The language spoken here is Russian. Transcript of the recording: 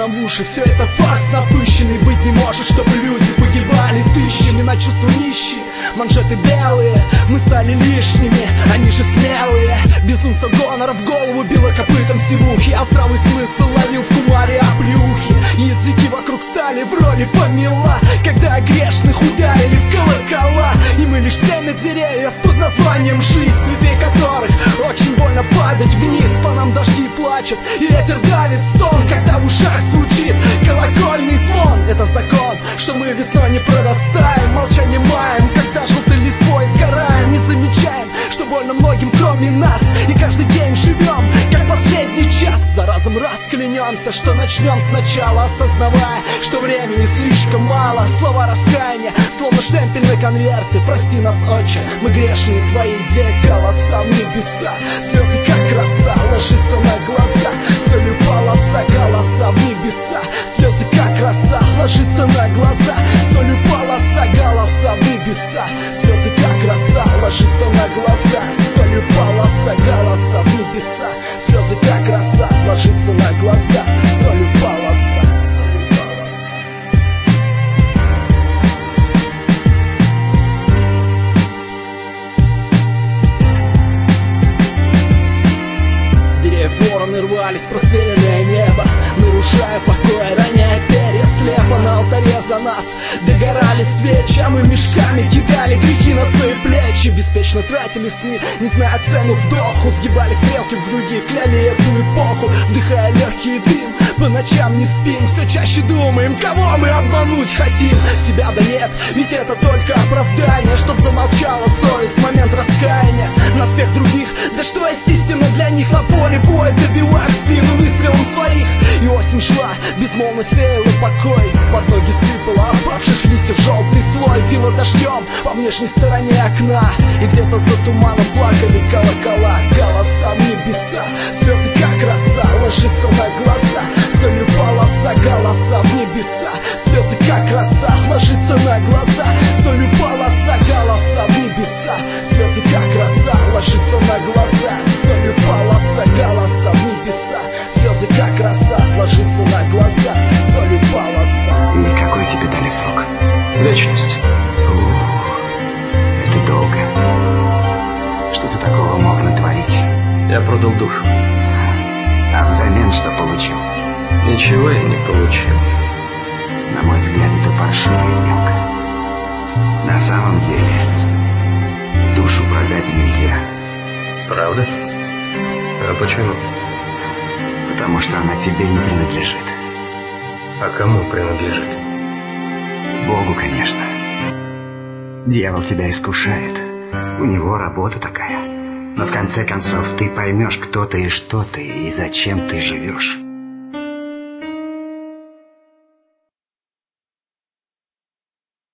нам в уши. Все это фарс напыщенный, быть не может, чтобы люди погибали тысячами на чувства нищие. Манжеты белые, мы стали лишними, они же смелые. Безумство донора в голову било копытом сивухи, а здравый смысл ловил в кумаре оплеухи. Языки вокруг стали в роли помела, когда грешных ударили в колокола. И мы лишь семя деревьев под названием жизнь, цветы которых очень больно падать вниз. По нам дожди плачут, и ветер давит стон, когда в ушах звучит колокольный звон. Это закон, что мы весной не прорастаем, молчание маем, когда желтой листвой сгораем. Не замечаем, что больно многим кроме нас, и каждый день живем, как последний час. За разом раз клянемся, что начнем сначала, осознавая, что времени слишком мало. Слова раскаяния, словно штемпельные конверты. Прости нас, Отче, мы грешные твои дети, голоса в небеса. Слезы как роса ложится на глаза, солью полоса, голоса в небеса. Слезы как роса ложится на глаза, солью полоса, голоса в небеса. Слезы как роса ложится на глаза, солью полоса, голоса в небеса. Слезы как роса ложится на глаза, солью полоса. Вороны рвались в простреленное небо, нарушая покой, роняя перья слепо. На алтаре за нас догорали свечи, а мы мешками кидали грехи на свои плечи. Беспечно тратили сны, не зная цену вдоху, сгибали стрелки в груди, кляли эту эпоху. Вдыхая легкий дым, по ночам не спим, все чаще думаем, кого мы обмануть хотим. Себя да нет, ведь это только оправдание, чтоб замолчала совесть в момент раскаяния. На спех других, да что есть истина для них на поле боя, добивая в спину выстрелом своих. И осень шла, безмолвно сеяла покой, под ноги сыпала опавших листьев желтый слой. Била дождем по внешней стороне окна, и где-то за туманом плакали колокола. Голоса в небеса, слезы как роса ложится на глаза, солью полоса, голоса в небеса. Слезы как роса ложится на глаза, солью полоса, голоса в небеса. Слезы как роса ложится на глаза, солью полоса, голоса в небеса. Слезы как роса ложится на глаза, солью полоса. И какой тебе дали срок? Вечность. Это долго. Что ты такого мог натворить? Я продал душу. А взамен что получил? Ничего я не получил. На мой взгляд, это паршивая сделка. На самом деле, душу продать нельзя. Правда? А почему? Потому что она тебе не принадлежит. А кому принадлежит? Богу, конечно. Дьявол тебя искушает. У него работа такая. Но в конце концов ты поймешь, кто ты и что ты, и зачем ты живешь.